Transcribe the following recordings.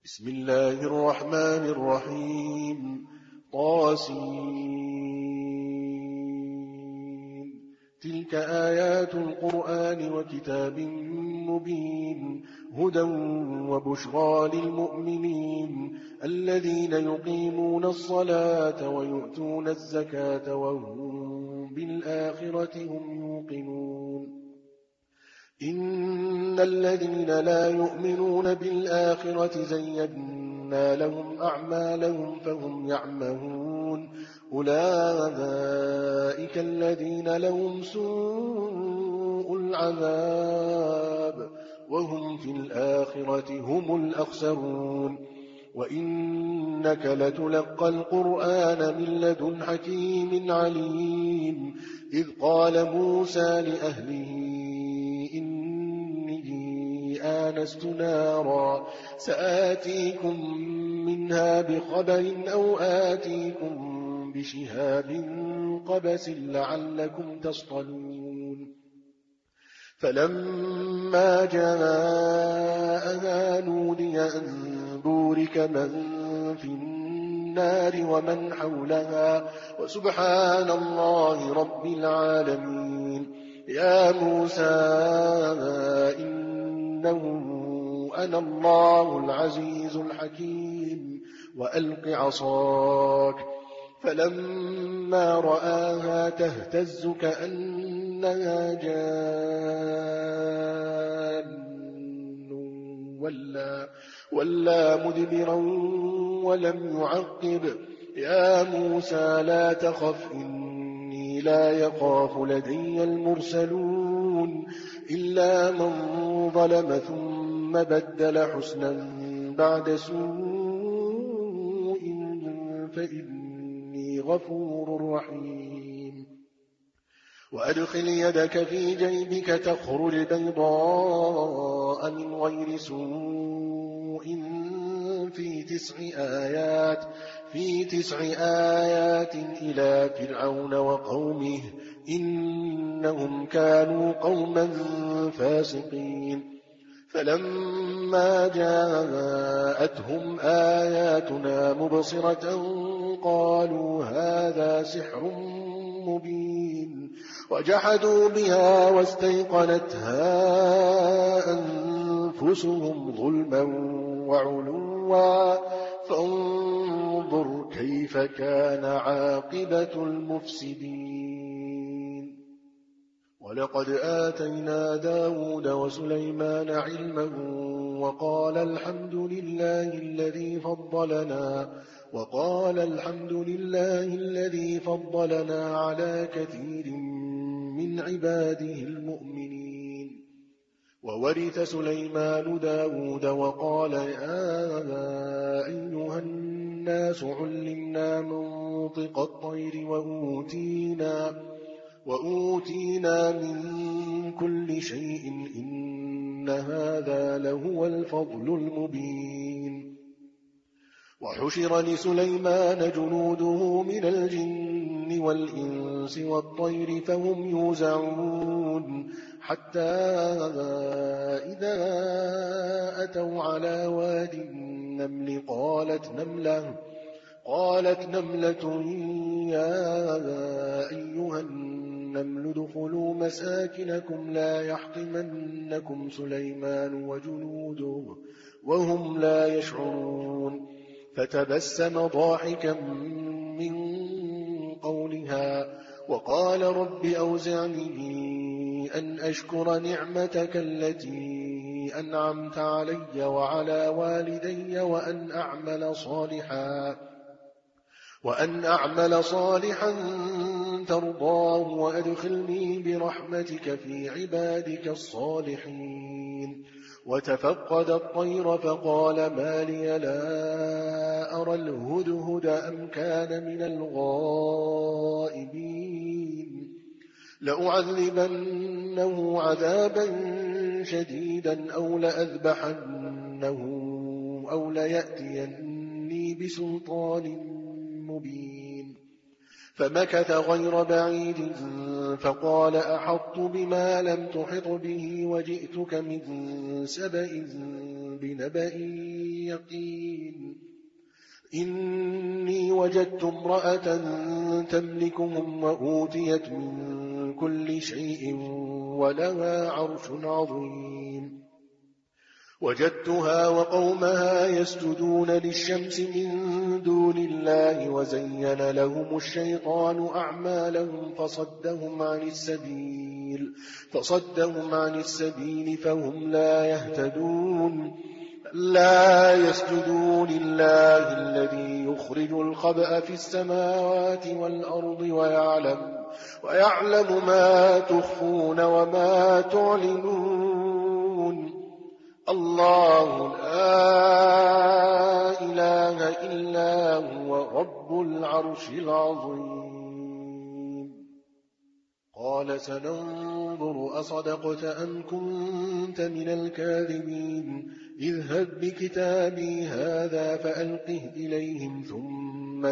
بسم الله الرحمن الرحيم. تلك آيات القرآن وكتاب مبين هدى وبشرى للمؤمنين الذين يقيمون الصلاة ويؤتون الزكاة وهم بالآخرة هم يوقنون. إن الذين لا يؤمنون بالآخرة زينا لهم أعمالهم فهم يعمهون أولئك الذين لهم سوء العذاب وهم في الآخرة هم الأخسرون. وإنك لتلقى القرآن من لدن حكيم عليم إذ قال موسى لأهله إني آنست نارا سآتيكم منها بخبر أو آتيكم بشهاب قبس لعلكم تصطلون. فلما جاءها نودي أن بورك من في النار ومن حولها وسبحان الله رب العالمين. يا موسى إنه أنا الله العزيز الحكيم وألق عصاك. فلما رآها تهتز كأنها جان ولا مدبرا ولم يعقب. يا موسى لا تخف إني لا يخاف لدي المرسلون إلا من ظلم ثم بدل حسنا بعد سوء فإني غفور رحيم. وأدخل يدك في جيبك تخرج بيضاء من غير سوء في 9 آيات إلى فرعون وقومه إنهم كانوا قوما فاسقين. فلما جاءتهم آياتنا مبصرة قالوا هذا سحر مبين وجحدوا بها واستيقنتها أنفسهم ظلما وعلوا فانظر كيف كان عاقبة المفسدين. ولقد آتينا داود وسليمان علما وقال الحمد لله الذي فضلنا على كثير من عباده المؤمنين. وورث سليمان داود وقال يا أيها الناس علمنا منطق الطير وأوتينا من كل شيء إن هذا لهو الفضل المبين. وحشر لسليمان جنوده من الجن والإنس والطير فهم يوزعون حتى إذا أتوا على واد النمل قالت نملة يا أيها النمل ادخلوا مساكنكم لا يحطمنكم سليمان وجنوده وهم لا يشعرون. فتبسم ضاحكا من قولها وقال رب أوزعني أن أشكر نعمتك التي أنعمت علي وعلى والدي وأن أعمل صالحا ترضاه وأدخلني برحمتك في عبادك الصالحين. وتفقد الطير فقال ما لي لا أرى الهدهد أم كان من الغائبين لأعذبنه عذابا شديدا أو لأذبحنه أو ليأتيني بسلطان مبين. فمكث غير بعيد فقال أحطت بما لم تحط به وجئتك من سبأ بنبأ يقين إني وجدت امرأة تملكهم وأوتيت من كل شيء ولها عرش عظيم وجدتها وقومها يسجدون للشمس من دون الله وزين لهم الشيطان أعمالهم فصدهم عن السبيل فهم لا يهتدون لا يسجدون لله الذي يخرج الخبأ في السماوات والأرض ويعلم ما تخفون وما تعلنون الله لا إله إلا هو رب العرش العظيم قال سننظر أصدقت أم كنت من الكاذبين اذهب بكتابي هذا فألقه إليهم ثم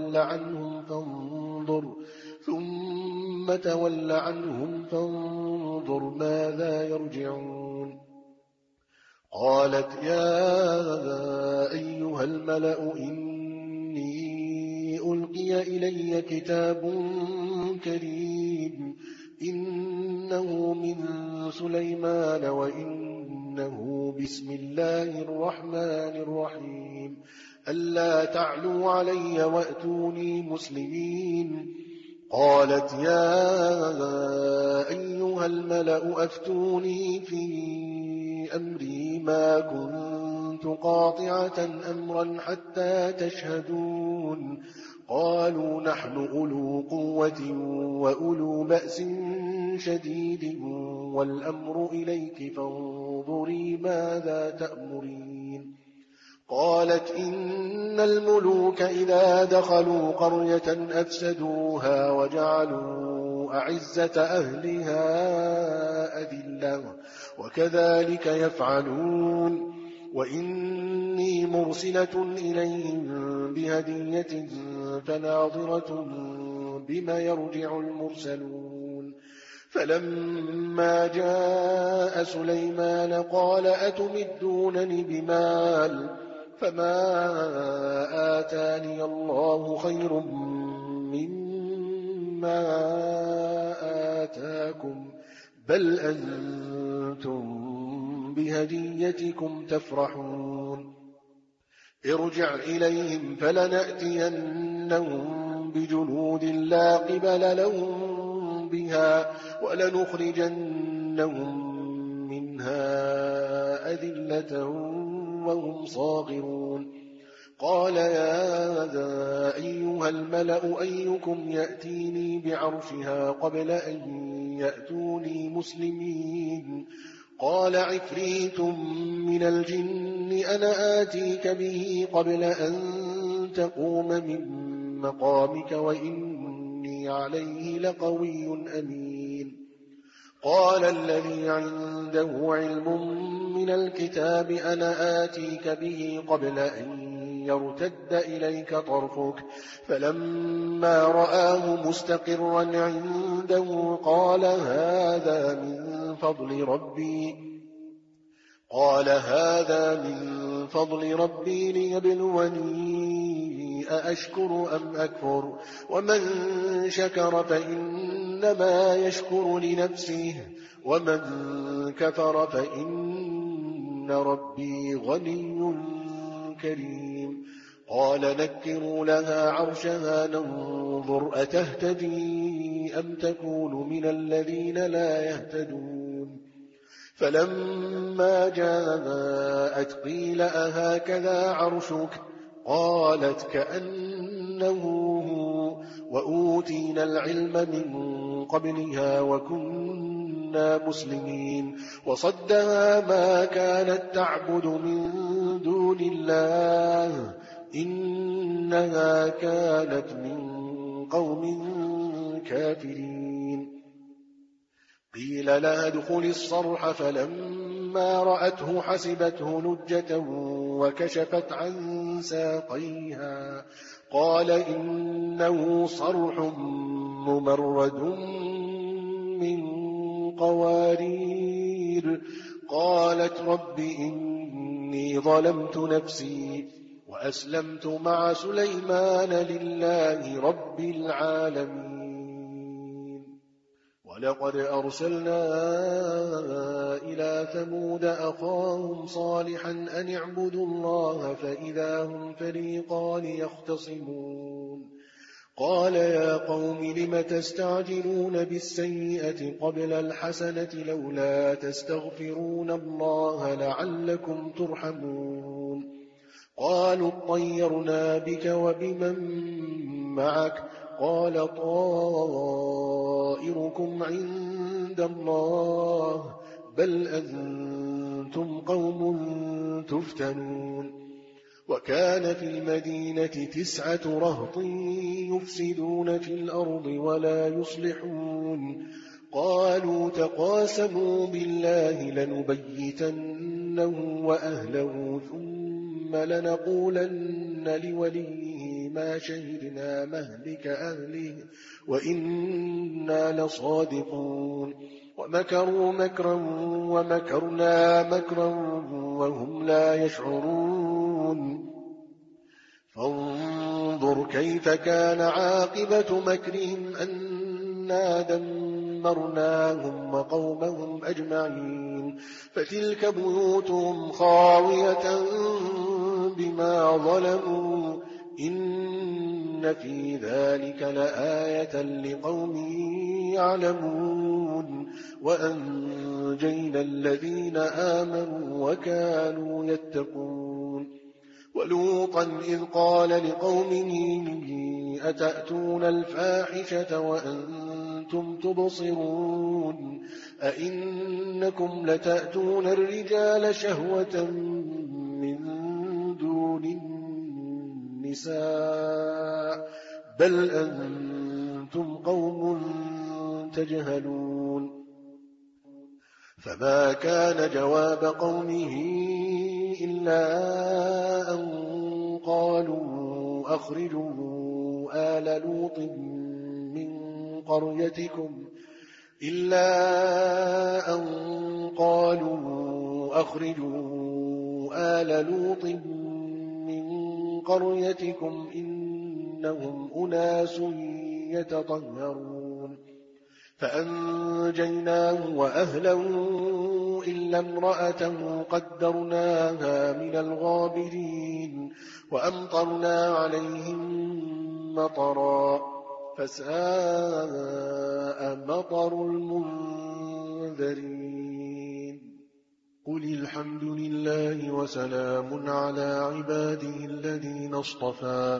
تول عنهم فانظر ماذا يرجعون قالت يا أيها الملأ إني ألقي إلي كتاب كريم إنه من سليمان وإنه بسم الله الرحمن الرحيم ألا تعلوا علي وأتوني مسلمين قالت يا أيها الملأ أفتوني في أمري ما كنت قاطعة أمرا حتى تشهدون قالوا نحن أولو قوة وأولو بأس شديد والأمر إليك فانظري ماذا تأمرين قالت إن الملوك إذا دخلوا قرية أفسدوها وجعلوا أعزة أهلها أذلة وكذلك يفعلون وإني مرسلة إليهم بهدية فناظرة بما يرجع المرسلون فلما جاء سليمان قال أتمدونني بمال فما آتاني الله خير مما آتاكم بل أنتم بهديتكم تفرحون ارجع إليهم فلنأتينهم بجنود لا قبل لهم بها ولنخرجنهم منها أذلة وهم صاغرون قال يا أيها الملأ أيكم يأتيني بعرشها قبل أن يأتوني مسلمين قال عفريت من الجن أنا آتيك به قبل أن تقوم من مقامك وإني عليه لقوي أمين قال الذي عنده علم من الكتاب أنا آتيك به قبل أن يرتد إليك طرفك فلما رآه مستقرا عنده قال هذا من فضل ربي ليبلوني أأشكر أم أكفر ومن شكر فإنما يشكر لنفسه ومن كفر فإن ربي غني كريم قال نكروا لها عرشها ننظر أتهتدي أم تكون من الذين لا يهتدون فلما جاءت قيل أهكذا عرشك قالت كأنه هو وأوتينا العلم من قبلها وكنا مسلمين وصدها ما كانت تعبد من دون الله إنها كانت من قوم كافرين قيل لها ادخل الصرح فلما رأته حسبته لجة وكشفت عن ساقيها قال إنه صرح ممرد من قوارير قالت رب إني إني ظلمت نفسي وأسلمت مع سليمان لله رب العالمين. ولقد أرسلنا إلى ثمود أخاهم صالحا أن اعبدوا الله فإذا هم فريقان يختصمون. قال يا قوم لم تستعجلون بالسيئة قبل الحسنة لولا تستغفرون الله لعلكم ترحمون. قالوا اطيرنا بك وبمن معك قال طائركم عند الله بل أنتم قوم تفتنون. وكان في المدينة 9 رهط يفسدون في الأرض ولا يصلحون. قالوا تقاسموا بالله لنبيتنه وأهله ثم لنقولن لوليه ما شهدنا مهلك أهله وإنا لصادقون. ومكروا مكرا ومكرنا مكرا وهم لا يشعرون. فانظر كيف كان عاقبة مكرهم أنا دمرناهم وقومهم أجمعين. فتلك بيوتهم خاوية بما ظلموا إن في ذلك لآية لقوم يعلمون. وأنجينا الذين آمنوا وكانوا يتقون. ولوطا إذ قال لقومه أتأتون الفاحشة وأنتم تبصرون أئنكم لتأتون الرجال شهوة من دون النساء بل أنتم قوم تجهلون. فما كان جواب قومه إلا أن قالوا أخرجوا آل لوط من قريتكم إنهم أناس يتطهرون. فأنجيناه وأهله إلا امرأته قدرناها من الغابرين. وأمطرنا عليهم مطرا فساء مطر المنذرين. قل الحمد لله وسلام على عباده الذين اصطفى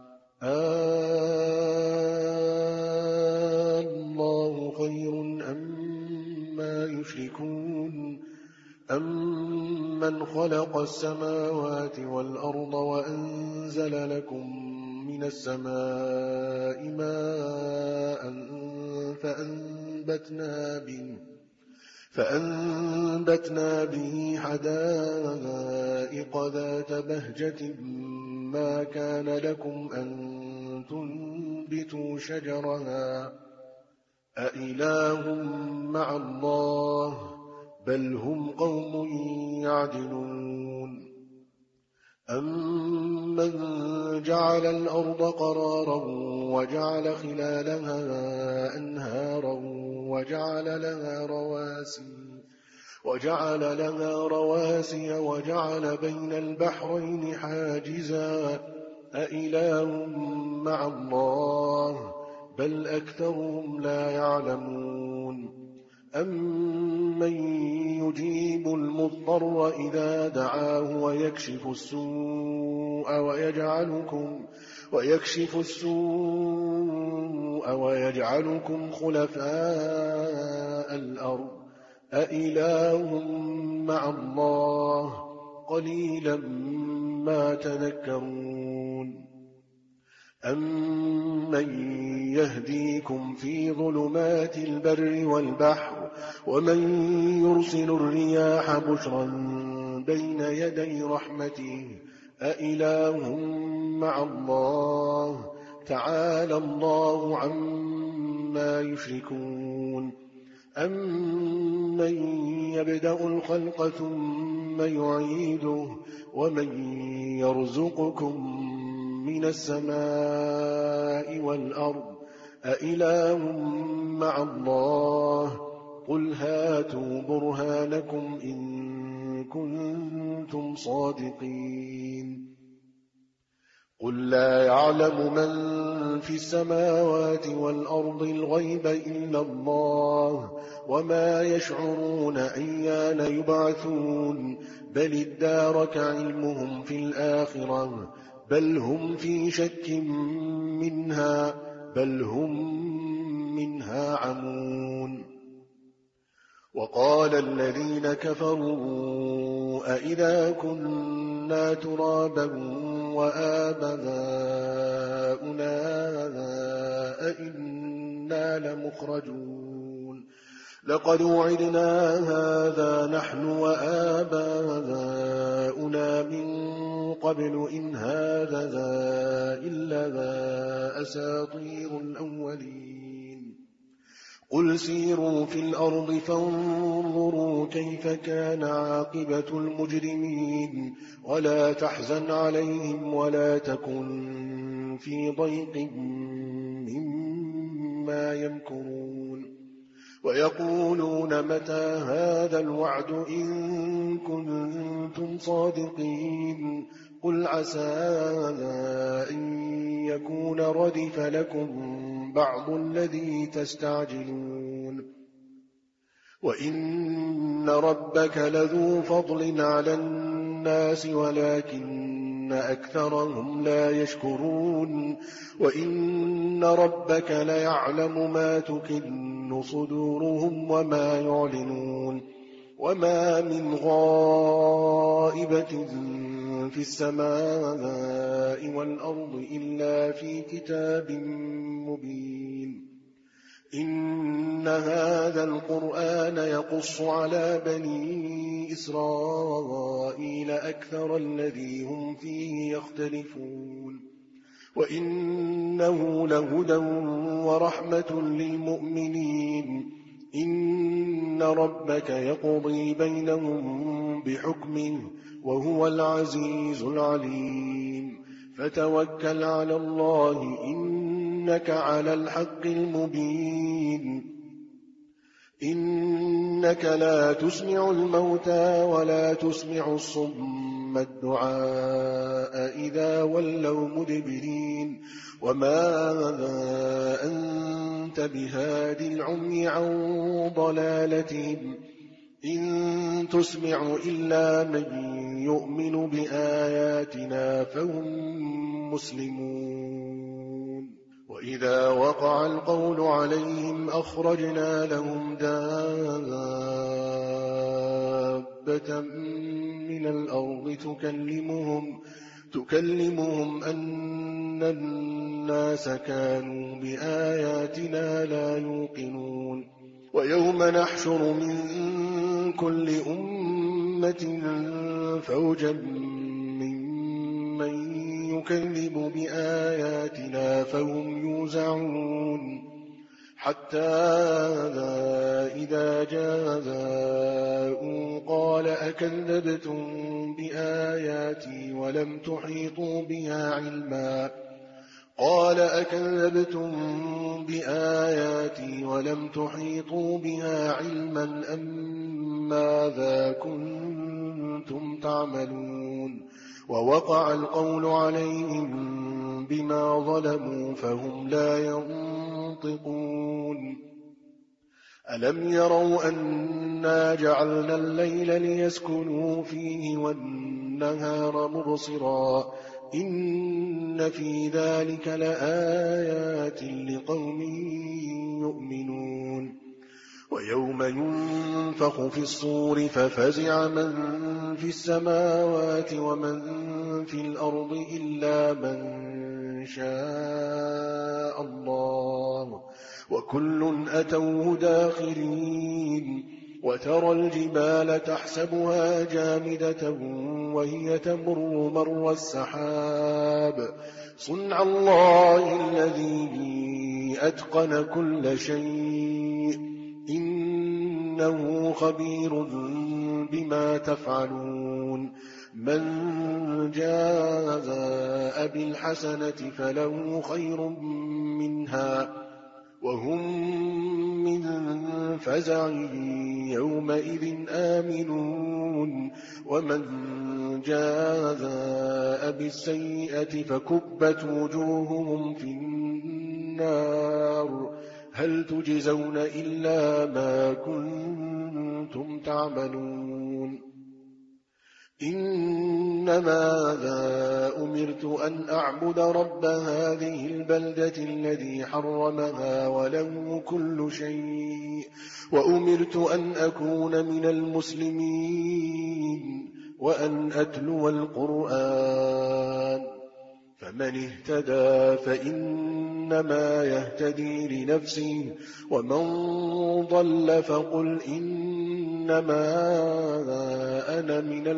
الله خير أما يشركون أمن خلق السماوات والأرض وأنزل لكم من السماء ماء فأنبتنا به حدائق ذات بهجة ما كان لكم أن تنبتوا شجرها أإله مع الله بل هم قوم يعدلون. أمن جعل الأرض قرارا وجعل خلالها أنهارا وجعل لها رواسي وجعل بين البحرين حاجزا أإله مع الله بل أكثرهم لا يعلمون. أمن يجيب المضطر إذا دعاه ويكشف السوء ويجعلكم خلفاء الأرض أإله مع الله قليلا ما تذكرون. أمن يهديكم في ظلمات البر والبحر ومن يرسل الرياح بشرا بين يدي رحمته أإله مع الله تعالى الله عما يشركون. أَمَّن يَبْدَأُ الْخَلْقَ ثُمَّ يُعِيدُهُ وَمَن يَرْزُقُكُم مِّنَ السَّمَاءِ وَالْأَرْضِ أَإِلَٰهٌ مَّعَ اللَّهِ قُلْ هَاتُوا بُرْهَانَكُمْ إِن كُنتُمْ صَادِقِينَ قُل لَّا يَعْلَمُ مَن فِي السَّمَاوَاتِ وَالْأَرْضِ الْغَيْبَ إِلَّا اللَّهُ وَمَا يَشْعُرُونَ أَيَّانَ يُبْعَثُونَ بَلِ ادَّارَكَ عِلْمُهُمْ فِي الْآخِرَةِ بَلْ هُمْ فِي شَكٍّ مِّنْهَا بَلْ هُمْ مِنْهَا عَمُونَ وَقَالَ الَّذِينَ كَفَرُوا أَإِذَا كُنَّا تُرَابًا وَآبَاؤُنَا أَإِنَّا لَمُخْرَجُونَ لَقَدْ وُعِدْنَا هَٰذَا نَحْنُ وَآبَاؤُنَا مِن قَبْلُ إِنْ هَٰذَا إِلَّا أَسَاطِيرُ الْأَوَّلِينَ قُلْ سِيرُوا فِي الْأَرْضِ فَانظُرُوا كَيْفَ كَانَ عَاقِبَةُ الْمُجْرِمِينَ وَلَا تَحْزَنْ عَلَيْهِمْ وَلَا تَكُنْ فِي ضَيْقٍ مِّمَّا يَمْكُرُونَ وَيَقُولُونَ مَتَىٰ هَٰذَا الْوَعْدُ إِن كُنتُمْ صَادِقِينَ قُلْ عَسَىٰ أَن يَكُونَ رَدِفَ لَكُم بَعْضُ الَّذِي تَسْتَعْجِلُونَ وَإِنَّ رَبَّكَ لَذُو فَضْلٍ عَلَى النَّاسِ وَلَٰكِنَّ أَكْثَرَهُمْ لَا يَشْكُرُونَ وَإِنَّ رَبَّكَ لَيَعْلَمُ مَا تُكِنُّ صُدُورُهُمْ وَمَا يُعْلِنُونَ وَمَا مِنْ غَائِبَةٍ فِي السَّمَاءِ وَالْأَرْضِ إِلَّا فِي كِتَابٍ مُّبِينٍ إِنَّ هَٰذَا الْقُرْآنَ يَقُصُّ عَلَىٰ بَنِي إِسْرَائِيلَ أَكْثَرَ الَّذِي هُمْ فِيهِ يَخْتَلِفُونَ وَإِنَّهُ لَهُدًى وَرَحْمَةٌ لِّلْمُؤْمِنِينَ إِنَّ رَبَّكَ يَقْضِي بَيْنَهُم بِحُكْمِهِ وَهُوَ الْعَزِيزُ الْعَلِيمُ فَتَوَكَّلْ عَلَى اللَّهِ إِنَّكَ عَلَى الْحَقِّ الْمُبِينِ إِنَّكَ لَا تُسْمِعُ الْمَوْتَىٰ وَلَا تُسْمِعُ الصُّمَّ الدُّعَاءَ إِذَا وَلَّوْا مُدْبِرِينَ وَمَا أَنتَ بِهَادِ الْعُمْيِ عَن ضَلَالَتِهِمْ إِن تُسْمِعُ إِلَّا مَن يُؤْمِنُ بِآيَاتِنَا فَهُم مُّسْلِمُونَ وَإِذَا وَقَعَ الْقَوْلُ عَلَيْهِمْ أَخْرَجْنَا لَهُمْ دَابَّةً مِّنَ الْأَرْضِ تُكَلِّمُهُمْ أَنَّ النَّاسَ كَانُوا بِآيَاتِنَا لَا يُوقِنُونَ وَيَوْمَ نَحْشُرُ مِن كُلِّ أُمَّةٍ فَوْجًا مِّمَّن يُكَذِّبُ بِآيَاتِنَا فَهُمْ يُوزَعُونَ حَتَّىٰ إِذَا جَاءُوا قَالَ أَكَذَّبْتُم بِآيَاتِي وَلَمْ تُحِيطُوا بِهَا عِلْمًا قَالَ أَكَذَّبْتُم بِآيَاتِي وَلَمْ تُحِيطُوا بِهَا عِلْمًا أَمَّاذَا كُنتُمْ تَعْمَلُونَ وَوَقَعَ الْقَوْلُ عَلَيْهِم بِمَا ظَلَمُوا فَهُمْ لَا يَنطِقُونَ أَلَمْ يَرَوْا أَنَّا جَعَلْنَا اللَّيْلَ لِيَسْكُنُوا فِيهِ وَالنَّهَارَ مُبْصِرًا إِنَّ فِي ذَلِكَ لَآيَاتٍ لِقَوْمٍ يُؤْمِنُونَ وَيَوْمَ يُنفَخُ فِي الصُّورِ فَفَزِعَ مَن فِي السَّمَاوَاتِ وَمَن فِي الْأَرْضِ إِلَّا مَن شَاءَ اللَّهُ وَكُلٌّ أَتَوْهُ دَاخِرِينَ وَتَرَى الْجِبَالَ تَحْسَبُهَا جَامِدَةً وَهِيَ تَمُرُّ مَرَّ السَّحَابِ صُنْعَ اللَّهِ الَّذِي أَتْقَنَ كُلَّ شَيْءٍ إِنَّ إنه خبير بما تفعلون من جاء بالحسنة فله خير منها وهم من فزع يومئذ آمنون ومن جاء بالسيئة فكبت وجوههم في النار هل تجزون إلا ما كنتم تعملون إنما أمرت أن أعبد رب هذه البلدة الذي حرمها وله كل شيء وأمرت أن أكون من المسلمين وأن أتلو القرآن فمن اهتدى فإنما يهتدي لنفسه ومن ضل فقل إنما أنا من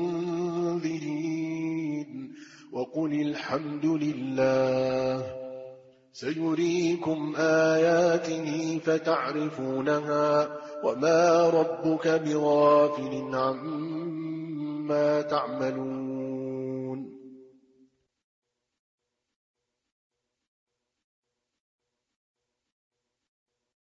المنذرين وقل الحمد لله سيريكم آياته فتعرفونها وما ربك بغافل عما تعملون